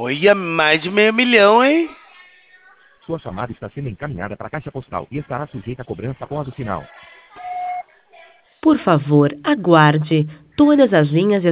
Olha, mais de meio milhão, hein? Sua chamada está sendo encaminhada para a caixa postal e estará sujeita a cobrança após o sinal. Por favor, aguarde. Todas as linhas